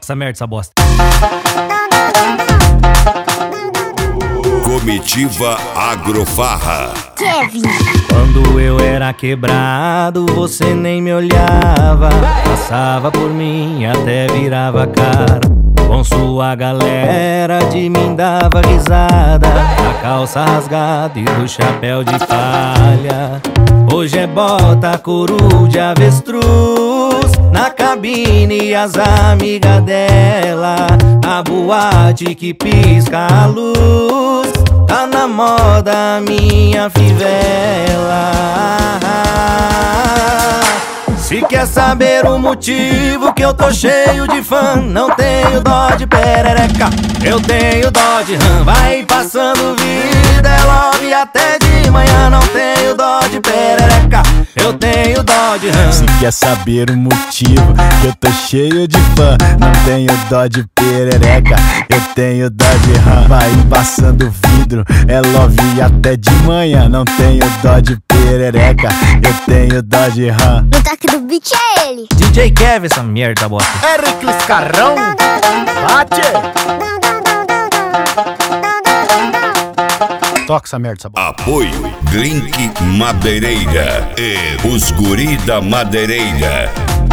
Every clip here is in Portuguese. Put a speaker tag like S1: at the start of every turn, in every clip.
S1: essa merda, essa bosta.
S2: Comitiva Agrofarra.
S3: Kevin.
S1: Quando eu era quebrado, você nem me olhava. Passava por mim, até virava a cara. Com sua galera de mim dava risada, da calça rasgada e do chapéu de palha. Hoje é bota, couro de avestruz, na cabine as amigas dela, na boate que pisca a luz. Tá na moda minha fivela. Se quer saber o motivo que eu tô cheio de fã, não tenho dó de perereca, eu tenho dó de rã. Vai passando vida, é love até de manhã. Não tenho dó de perereca, eu tenho dó de rã.
S4: Se quer saber o motivo que eu tô cheio de fã, não tenho dó de perereca, eu tenho dó de rã. Vai passando vidro, é love até de manhã. Não tenho dó de perereca, eu tenho dó de rã.
S3: No toque do beat é ele.
S1: DJ Kevin, essa merda, bosta.
S4: Éricles Carrão, bate! Toca essa merda, essa bosta.
S2: Apoio Glink Madeireira e os guri da madeireira.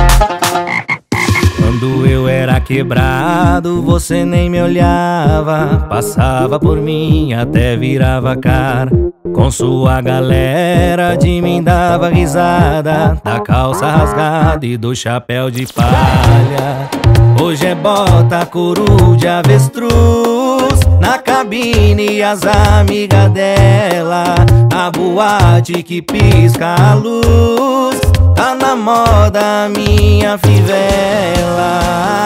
S1: Quando eu era quebrado, você nem me olhava. Passava por mim, até virava a cara. Com sua galera de mim dava risada, da calça rasgada e do chapéu de palha. Hoje é bota, couro de avestruz, na cabine as amigas dela, na boate que pisca a luz. Tá na moda minha fivela.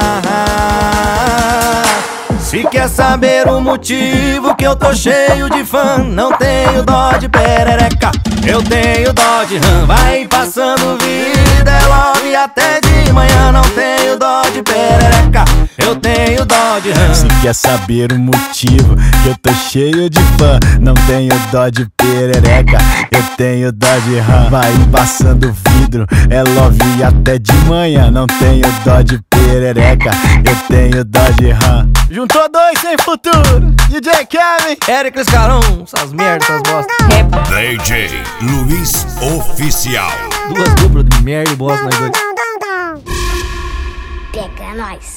S1: Se quer saber o motivo que eu tô cheio de fã, não tenho dó de perereca, eu tenho dó de rã. Vai passando vida, é love até de manhã. Não tenho dó de perereca, eu tenho dó de rã.
S4: Se quer saber o motivo que eu tô cheio de fã, não tenho dó de perereca, eu tenho dó de rã. Vai passando vidro, é love até de manhã. Não tenho dó de perereca, eu tenho dó de rã. Juntou dois sem futuro, DJ Kevin,
S1: Éricles Carrão, essas merdas, essas bosta.
S2: DJ Luiz Oficial.
S1: Duas duplas de merda e bosta nós dois.
S3: Pega nós.